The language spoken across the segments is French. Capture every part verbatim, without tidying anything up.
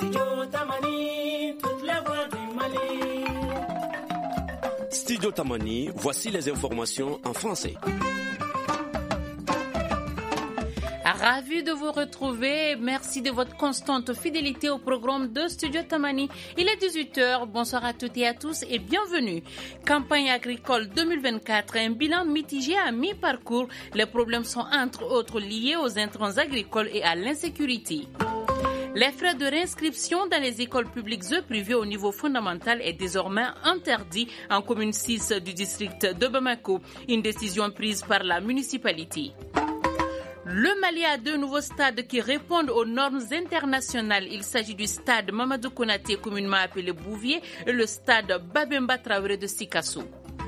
Studio Tamani, toute la voix du Mali. Studio Tamani, voici les informations en français. Ravi de vous retrouver. Merci de votre constante fidélité au programme de Studio Tamani. Il est dix-huit heures. Bonsoir à toutes et à tous et bienvenue. Campagne agricole deux mille vingt-quatre, un bilan mitigé à mi-parcours. Les problèmes sont entre autres liés aux intrants agricoles et à l'insécurité. Les frais de réinscription dans les écoles publiques et privées au niveau fondamental est désormais interdit en commune six du district de Bamako. Une décision prise par la municipalité. Le Mali a deux nouveaux stades qui répondent aux normes internationales. Il s'agit du stade Mamadou Konaté, communément appelé Bouvier, et le stade Babemba Traoré de Sikasso.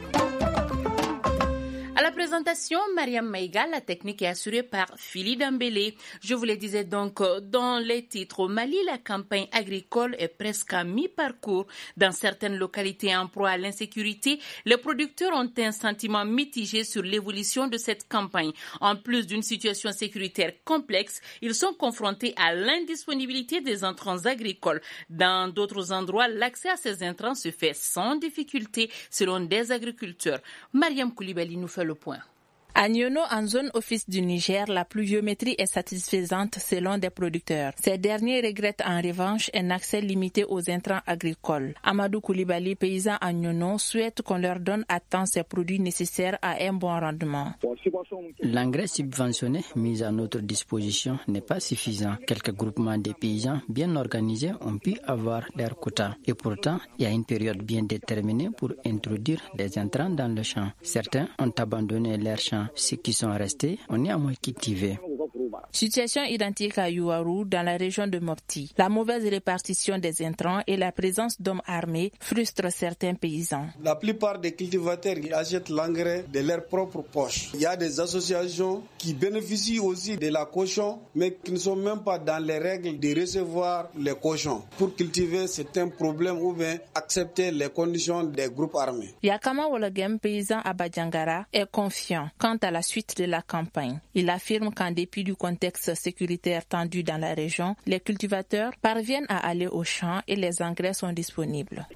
À la présentation, Mariam Maïga, la technique est assurée par Phili Dambélé. Je vous le disais donc dans les titres, au Mali, la campagne agricole est presque à mi-parcours. Dans certaines localités en proie à l'insécurité, les producteurs ont un sentiment mitigé sur l'évolution de cette campagne. En plus d'une situation sécuritaire complexe, ils sont confrontés à l'indisponibilité des intrants agricoles. Dans d'autres endroits, l'accès à ces intrants se fait sans difficulté, selon des agriculteurs. Mariam Koulibaly nous fait le point. À Nyono, en zone office du Niger, la pluviométrie est satisfaisante selon des producteurs. Ces derniers regrettent en revanche un accès limité aux intrants agricoles. Amadou Koulibaly, paysan à Nyono, souhaite qu'on leur donne à temps ces produits nécessaires à un bon rendement. L'engrais subventionné mis à notre disposition n'est pas suffisant. Quelques groupements de paysans bien organisés ont pu avoir leur quota. Et pourtant, il y a une période bien déterminée pour introduire des intrants dans le champ. Certains ont abandonné leurs champs. Ceux qui sont restés, on est à moins cultiver. Situation identique à Youarou, dans la région de Mopti. La mauvaise répartition des intrants et la présence d'hommes armés frustrent certains paysans. La plupart des cultivateurs ils achètent l'engrais de leur propre poche. Il y a des associations qui bénéficient aussi de la caution, mais qui ne sont même pas dans les règles de recevoir les cautions. Pour cultiver, c'est un problème ou bien accepter les conditions des groupes armés. Yakama Wologem, paysan à Badjangara, est confiant quant à la suite de la campagne. Il affirme qu'en dépit du contexte sécuritaire tendu dans la région, les cultivateurs parviennent à aller au champ et les engrais sont disponibles.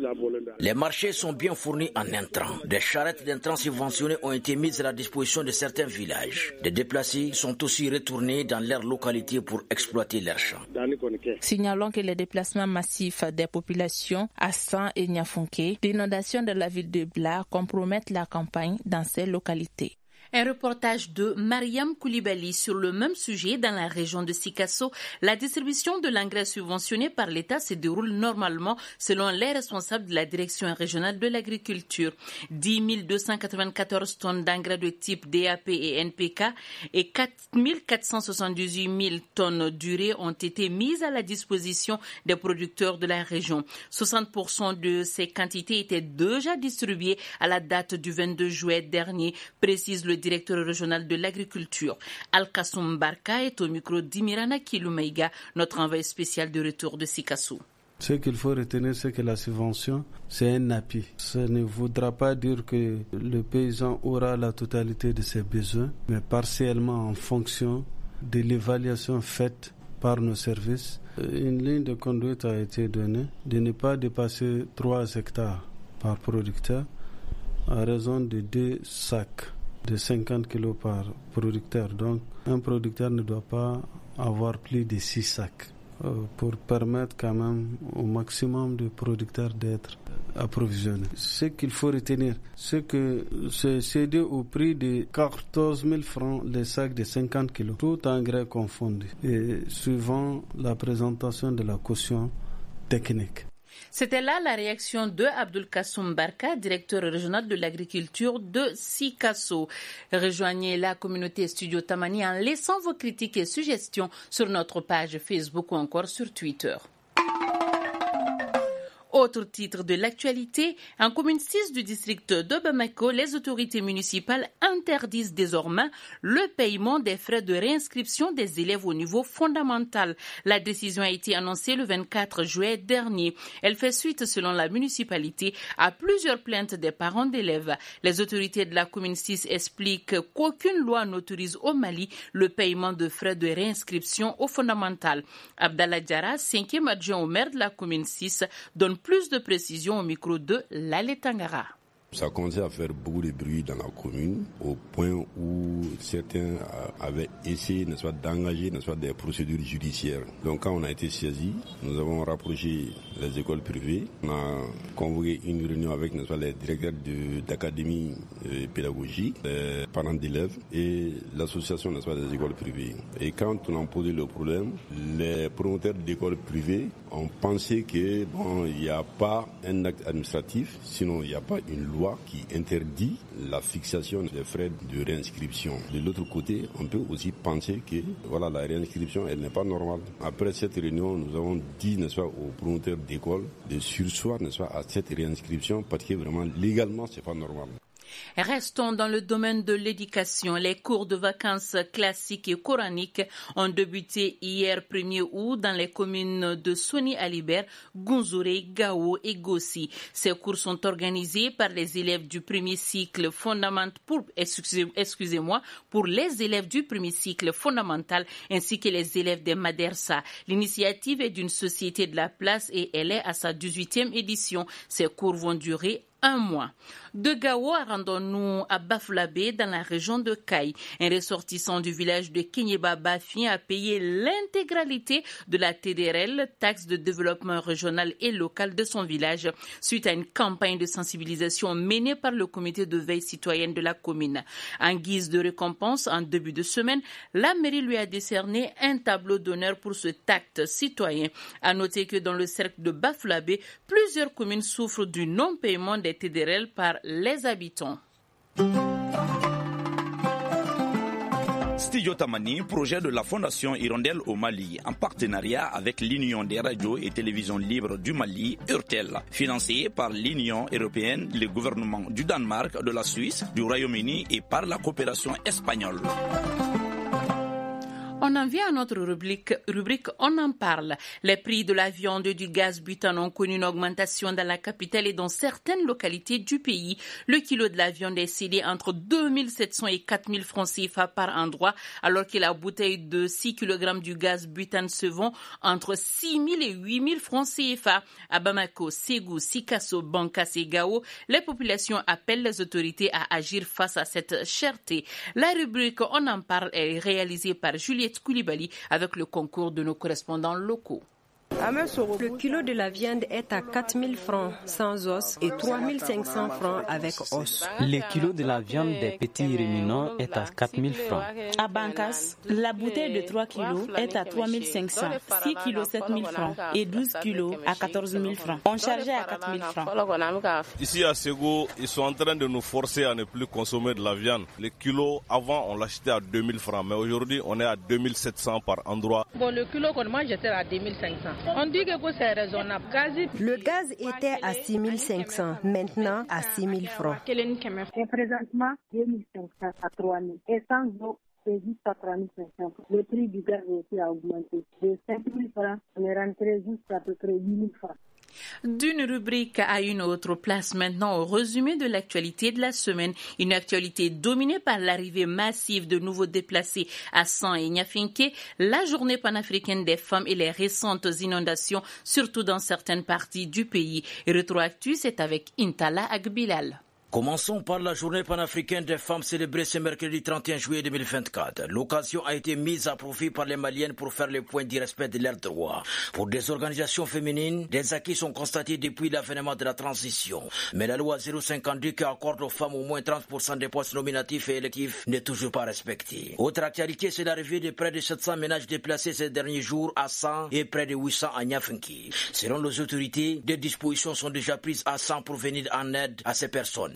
Les marchés sont bien fournis en intrants. Des charrettes d'intrants subventionnés ont été mises à la disposition de certains villages. Des déplacés sont aussi retournés dans leur localité pour exploiter leurs champs. Signalons que les déplacements massifs des populations à San et Niafunke, l'inondation de la ville de Bla compromettent la campagne dans ces localités. Un reportage de Mariam Koulibaly sur le même sujet dans la région de Sikasso. La distribution de l'engrais subventionné par l'État se déroule normalement selon les responsables de la direction régionale de l'agriculture. dix mille deux cent quatre-vingt-quatorze tonnes d'engrais de type D A P et N P K et quatre mille quatre cent soixante-dix-huit mille tonnes d'urée ont été mises à la disposition des producteurs de la région. soixante pour cent de ces quantités étaient déjà distribuées à la date du vingt-deux juillet dernier, précise le directeur régional de l'agriculture. Al-Kassoum Barka est au micro d'Imirana Kiloumaïga, notre envoyé spécial de retour de Sikasso. Ce qu'il faut retenir, c'est que la subvention, c'est un appui. Ça ne voudra pas dire que le paysan aura la totalité de ses besoins, mais partiellement en fonction de l'évaluation faite par nos services. Une ligne de conduite a été donnée de ne pas dépasser trois hectares par producteur à raison de deux sacs de cinquante kilos par producteur. Donc, un producteur ne doit pas avoir plus de six sacs euh, pour permettre quand même au maximum de producteurs d'être approvisionnés. Ce qu'il faut retenir, c'est que c'est cédé au prix de quatorze mille francs les sacs de cinquante kilos, tout engrais confondu, et suivant la présentation de la caution technique. C'était là la réaction de Abdul Kassoum Barka, directeur régional de l'agriculture de Sikasso. Rejoignez la communauté Studio Tamani en laissant vos critiques et suggestions sur notre page Facebook ou encore sur Twitter. Autre titre de l'actualité, en commune six du district de Bamako, les autorités municipales interdisent désormais le paiement des frais de réinscription des élèves au niveau fondamental. La décision a été annoncée le vingt-quatre juillet dernier. Elle fait suite, selon la municipalité, à plusieurs plaintes des parents d'élèves. Les autorités de la commune six expliquent qu'aucune loi n'autorise au Mali le paiement de frais de réinscription au fondamental. Abdallah Diarra, cinquième adjoint au maire de la commune six, donne plus de précisions au micro de Lale Tangara. Ça a commencé à faire beaucoup de bruit dans la commune, au point où certains avaient essayé, n'est-ce pas, d'engager, n'est-ce pas, des procédures judiciaires. Donc quand on a été saisi, nous avons rapproché les écoles privées. On a convoqué une réunion avec, n'est-ce pas, les directeurs de, d'académie euh, pédagogique, les parents d'élèves et l'association, n'est-ce pas, des écoles privées. Et quand on a posé le problème, les promoteurs d'écoles privées ont pensé que, bon, il n'y a pas un acte administratif, sinon il n'y a pas une loi qui interdit la fixation des frais de réinscription. De l'autre côté, on peut aussi penser que voilà, la réinscription, elle n'est pas normale. Après cette réunion, nous avons dit, n'est-ce pas, aux promoteurs d'école de surseoir, n'est-ce pas, à cette réinscription parce que vraiment, légalement, c'est pas normal. Restons dans le domaine de l'éducation. Les cours de vacances classiques et coraniques ont débuté hier premier août dans les communes de Soni Alibert, Gunzure, Gao et Gossi. Ces cours sont organisés par les élèves du premier cycle fondamental pour, excusez-moi, pour les élèves du premier cycle fondamental ainsi que les élèves des Madersa. L'initiative est d'une société de la place et elle est à sa dix-huitième édition. Ces cours vont durer un mois. De Gao, rendons-nous à Bafouabé, dans la région de Kaï. Un ressortissant du village de Kenyeba Bafi a payé l'intégralité de la T D R L, taxe de développement régional et local de son village, suite à une campagne de sensibilisation menée par le comité de veille citoyenne de la commune. En guise de récompense, en début de semaine, la mairie lui a décerné un tableau d'honneur pour ce acte citoyen. À noter que dans le cercle de Bafouabé, plusieurs communes souffrent du non-paiement des T D R L par les habitants. Studio Tamani, projet de la Fondation Hirondelle au Mali, en partenariat avec l'Union des radios et télévisions libres du Mali, URTEL, financé par l'Union européenne, le gouvernement du Danemark, de la Suisse, du Royaume-Uni et par la coopération espagnole. On en vient à notre rubrique, rubrique On en parle. Les prix de la viande et du gaz butane ont connu une augmentation dans la capitale et dans certaines localités du pays. Le kilo de la viande est cédé entre deux mille sept cents et quatre mille francs C F A par endroit, alors que la bouteille de six kilogrammes du gaz butane se vend entre six mille et huit mille francs C F A. À Bamako, Ségou, Sikasso, Bankas et Gao, les populations appellent les autorités à agir face à cette cherté. La rubrique On en parle est réalisée par Juliette Koulibaly avec le concours de nos correspondants locaux. Le kilo de la viande est à quatre mille francs sans os et trois mille cinq cents francs avec os. Le kilo de la viande des petits ruminants est à quatre mille francs. À Bankas, la bouteille de trois kilos est à trois mille cinq cents, six kilos sept mille francs et douze kilos à quatorze mille francs. On chargeait à quatre mille francs. Ici à Ségou, ils sont en train de nous forcer à ne plus consommer de la viande. Le kilo, avant, on l'achetait à deux mille francs, mais aujourd'hui, on est à deux mille sept cents par endroit. Bon, le kilo qu'on mange, j'étais à deux mille cinq cents. On dit que c'est raisonnable. Le gaz était à six mille cinq cents, maintenant à six mille francs. Et présentement, deux mille cinq cents à trois mille. Et sans eau, c'est jusqu'à trois mille cinq cents. Le prix du gaz aussi a augmenté. De cinq mille francs, on est rentré jusqu'à à peu près huit mille francs. D'une rubrique à une autre, place maintenant au résumé de l'actualité de la semaine. Une actualité dominée par l'arrivée massive de nouveaux déplacés à San et Nyafinké, la journée panafricaine des femmes et les récentes inondations, surtout dans certaines parties du pays. Rétroactu, c'est avec Intala Agbilal. Commençons par la journée panafricaine des femmes célébrée ce mercredi trente et un juillet deux mille vingt-quatre. L'occasion a été mise à profit par les Maliennes pour faire le point du respect de leurs droits. Pour des organisations féminines, des acquis sont constatés depuis l'avènement de la transition. Mais la loi zéro cinquante-deux qui accorde aux femmes au moins trente pour cent des postes nominatifs et électifs n'est toujours pas respectée. Autre actualité, c'est l'arrivée de près de sept cents ménages déplacés ces derniers jours à San et près de huit cents à Nyafinké. Selon les autorités, des dispositions sont déjà prises à San pour venir en aide à ces personnes.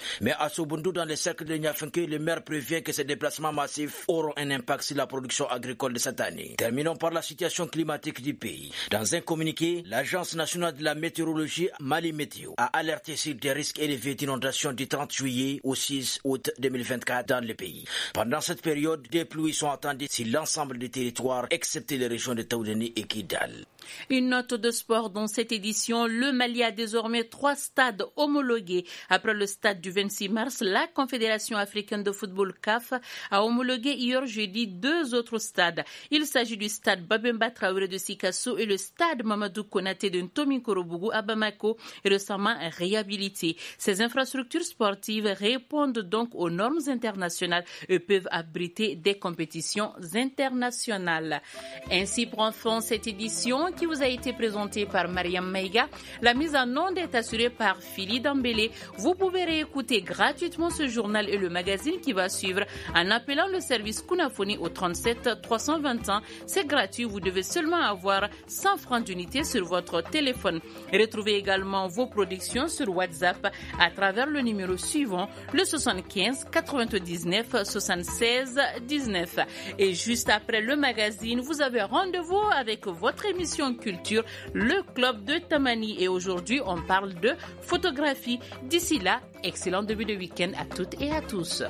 Mais à Sobundu, dans les cercles de Niafinké, le maire prévient que ces déplacements massifs auront un impact sur la production agricole de cette année. Terminons par la situation climatique du pays. Dans un communiqué, l'Agence nationale de la météorologie Mali Météo a alerté sur des risques élevés d'inondation du trente juillet au six août deux mille vingt-quatre dans le pays. Pendant cette période, des pluies sont attendues sur l'ensemble des territoires, excepté les régions de Taoudani et Kidal. Une note de sport dans cette édition. Le Mali a désormais trois stades homologués. Après le stade du vingt-six mars, la Confédération africaine de football C A F a homologué hier jeudi deux autres stades. Il s'agit du stade Babemba Traoré de Sikasso et le stade Mamadou Konaté de Ntomi Korobougou à Bamako, récemment réhabilités. Ces infrastructures sportives répondent donc aux normes internationales et peuvent abriter des compétitions internationales. Ainsi prend fin cette édition qui vous a été présentée par Mariam Maïga. La mise en onde est assurée par Phili Dambélé. Vous pouvez réécouter gratuitement ce journal et le magazine qui va suivre en appelant le service Kunafoni au trente-sept trois cent vingt ans. C'est gratuit, vous devez seulement avoir cent francs d'unité sur votre téléphone. Retrouvez également vos productions sur WhatsApp à travers le numéro suivant, le soixante-quinze quatre-vingt-dix-neuf soixante-seize dix-neuf. Et juste après le magazine, vous avez rendez-vous avec votre émission culture, le club de Tamani. Et aujourd'hui, on parle de photographie. D'ici là, excellent début de week-end à toutes et à tous.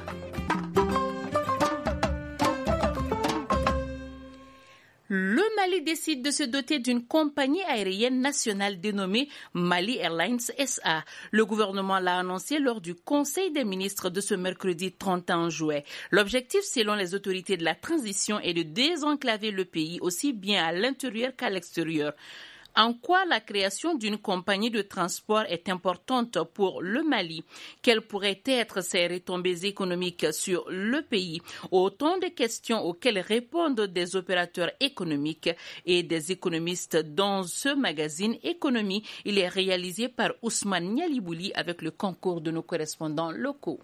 Le Mali décide de se doter d'une compagnie aérienne nationale dénommée Mali Airlines S A. Le gouvernement l'a annoncé lors du Conseil des ministres de ce mercredi trente et un juillet. L'objectif, selon les autorités de la transition, est de désenclaver le pays aussi bien à l'intérieur qu'à l'extérieur. En quoi la création d'une compagnie de transport est importante pour le Mali? Quelles pourraient être ses retombées économiques sur le pays? Autant de questions auxquelles répondent des opérateurs économiques et des économistes dans ce magazine Économie. Il est réalisé par Ousmane Nialibouli avec le concours de nos correspondants locaux.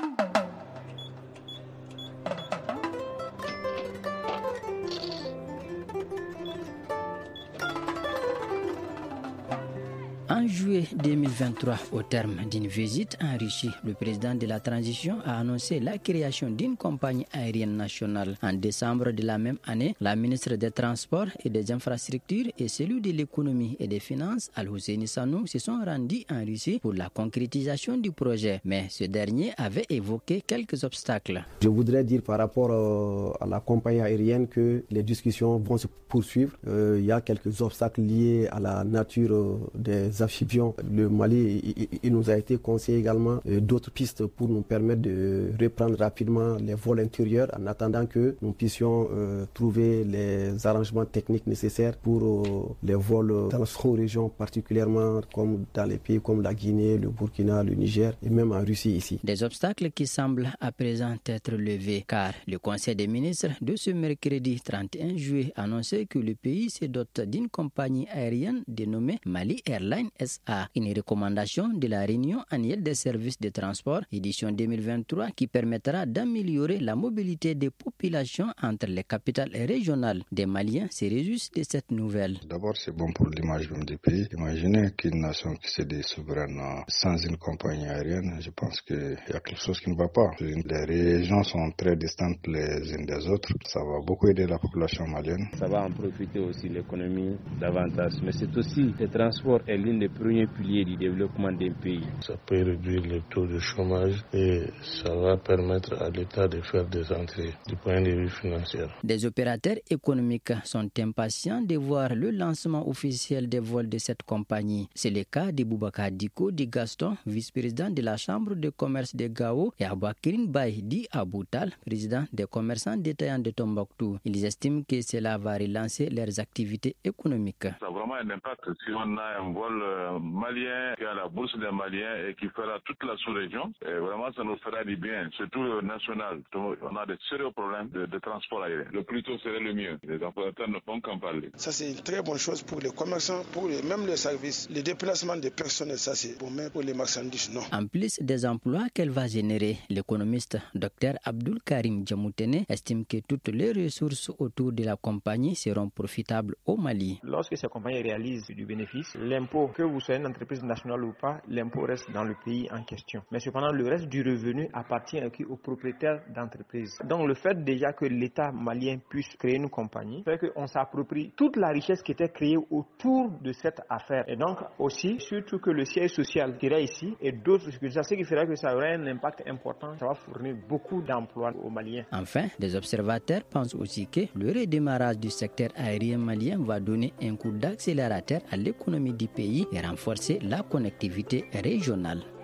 En juillet deux mille vingt-trois, au terme d'une visite en Russie, le président de la transition a annoncé la création d'une compagnie aérienne nationale. En décembre de la même année, la ministre des Transports et des Infrastructures et celui de l'économie et des finances, Al-Husseini Sanou, se sont rendus en Russie pour la concrétisation du projet. Mais ce dernier avait évoqué quelques obstacles. Je voudrais dire par rapport euh, à la compagnie aérienne que les discussions vont se poursuivre. Euh, il y a quelques obstacles liés à la nature euh, des amphibiens. Le Mali, il, il nous a été conseillé également euh, d'autres pistes pour nous permettre de reprendre rapidement les vols intérieurs en attendant que nous puissions euh, trouver les arrangements techniques nécessaires pour euh, les vols dans la sous-région, particulièrement comme dans les pays comme la Guinée, le Burkina, le Niger et même en Russie ici. Des obstacles qui semblent à présent être levés car le Conseil des ministres de ce mercredi trente et un juillet a annoncé que le pays se dote d'une compagnie aérienne dénommée Mali Airlines S A, une recommandation de la réunion annuelle des services de transport édition deux mille vingt-trois qui permettra d'améliorer la mobilité des populations entre les capitales régionales. Des Maliens se réjouissent de cette nouvelle. D'abord, c'est bon pour l'image même du pays. Imaginez qu'une nation qui se dit souveraine sans une compagnie aérienne, je pense qu'il y a quelque chose qui ne va pas. Les régions sont très distantes les unes des autres. Ça va beaucoup aider la population malienne. Ça va en profiter aussi l'économie davantage. Mais c'est aussi le transport est l'un des premiers piliers du développement d'un pays. Ça peut réduire le taux de chômage et ça va permettre à l'État de faire des entrées du point de vue financier. Des opérateurs économiques sont impatients de voir le lancement officiel des vols de cette compagnie. C'est le cas de Boubacar Diko Di Gaston, vice-président de la Chambre de commerce de Gao, et Abouakirin Baye Di Aboutal, président des commerçants détaillants de Tombouctou. Ils estiment que cela va relancer leurs activités économiques. Ça a vraiment un impact si on a un vol malien qui a la bourse des Maliens et qui fera toute la sous-région. Et vraiment, ça nous fera du bien, surtout le national. On a de sérieux problèmes de, de transport aérien. Le plus tôt serait le mieux. Les opérateurs ne font qu'en parler. Ça, c'est une très bonne chose pour les commerçants, pour les, même les services. Les déplacements des personnels, ça, c'est bon, mais pour les marchandises, non. En plus des emplois qu'elle va générer, l'économiste Dr Abdul Karim Djamoutene estime que toutes les ressources autour de la compagnie seront profitables au Mali. Lorsque ces compagnies réalisent du bénéfice, l'impôt que vous soyez une entreprise nationale ou pas, l'impôt reste dans le pays en question. Mais cependant, le reste du revenu appartient aux propriétaires d'entreprises. Donc le fait déjà que l'État malien puisse créer une compagnie fait qu'on s'approprie toute la richesse qui était créée autour de cette affaire. Et donc aussi, surtout que le siège social qui est ici et d'autres, ce qui fera que ça aura un impact important, ça va fournir beaucoup d'emplois aux Maliens. Enfin, des observateurs pensent aussi que le redémarrage du secteur aérien malien va donner un coup d'accélérateur à l'économie du pays et renforcer la connectivité régionale.